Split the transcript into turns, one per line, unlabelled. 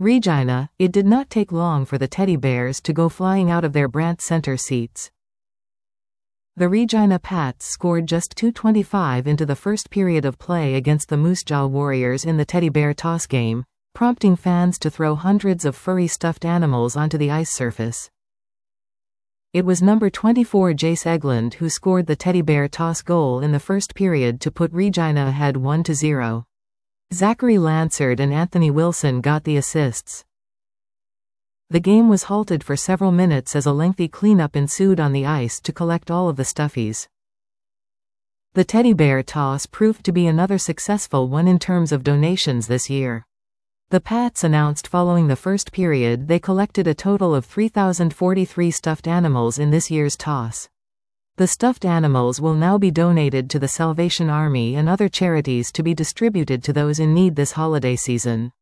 Regina, it did not take long for the teddy bears to go flying out of their Brandt Center seats. The Regina Pats scored just 2:25 into the first period of play against the Moose Jaw Warriors in the teddy bear toss game, prompting fans to throw hundreds of furry stuffed animals onto the ice surface. It was number 24 Jace Eglund who scored the teddy bear toss goal in the first period to put Regina ahead 1-0. Zachary Lansard and Anthony Wilson got the assists. The game was halted for several minutes as a lengthy cleanup ensued on the ice to collect all of the stuffies. The teddy bear toss proved to be another successful one in terms of donations this year. The Pats announced following the first period they collected a total of 3,043 stuffed animals in this year's toss. The stuffed animals will now be donated to the Salvation Army and other charities to be distributed to those in need this holiday season.